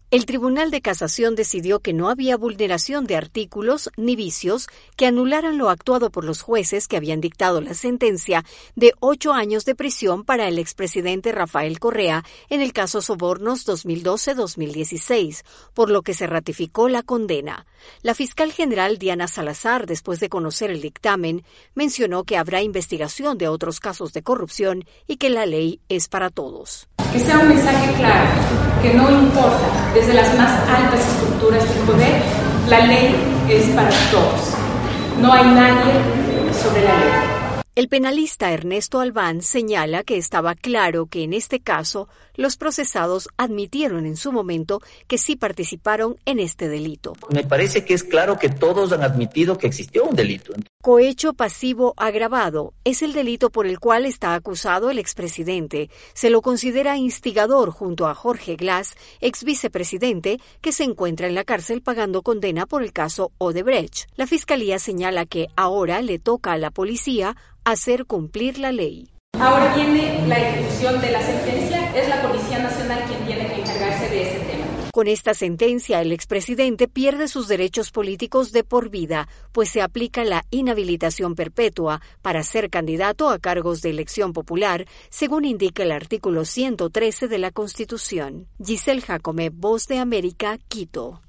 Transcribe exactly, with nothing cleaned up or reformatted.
El Tribunal de Casación decidió que no había vulneración de artículos ni vicios que anularan lo actuado por los jueces que habían dictado la sentencia de ocho años de prisión para el expresidente Rafael Correa en el caso Sobornos dos mil doce a dos mil dieciséis, por lo que se ratificó la condena. La fiscal general Diana Salazar, después de conocer el dictamen, mencionó que habrá investigación de otros casos de corrupción y que la ley es para todos. Que sea un mensaje claro, que no importa, desde las más altas estructuras del poder, la ley es para todos. No hay nadie sobre la ley. El penalista Ernesto Albán señala que estaba claro que en este caso los procesados admitieron en su momento que sí participaron en este delito. Me parece que es claro que todos han admitido que existió un delito. Cohecho pasivo agravado es el delito por el cual está acusado el expresidente. Se lo considera instigador junto a Jorge Glass, ex vicepresidente, que se encuentra en la cárcel pagando condena por el caso Odebrecht. La fiscalía señala que ahora le toca a la policía hacer cumplir la ley. Ahora viene la ejecución de la sentencia, es la Policía Nacional quien tiene que encargarse de ese tema. Con esta sentencia, el expresidente pierde sus derechos políticos de por vida, pues se aplica la inhabilitación perpetua para ser candidato a cargos de elección popular, según indica el artículo ciento trece de la Constitución. Giselle Jacome, Voz de América, Quito.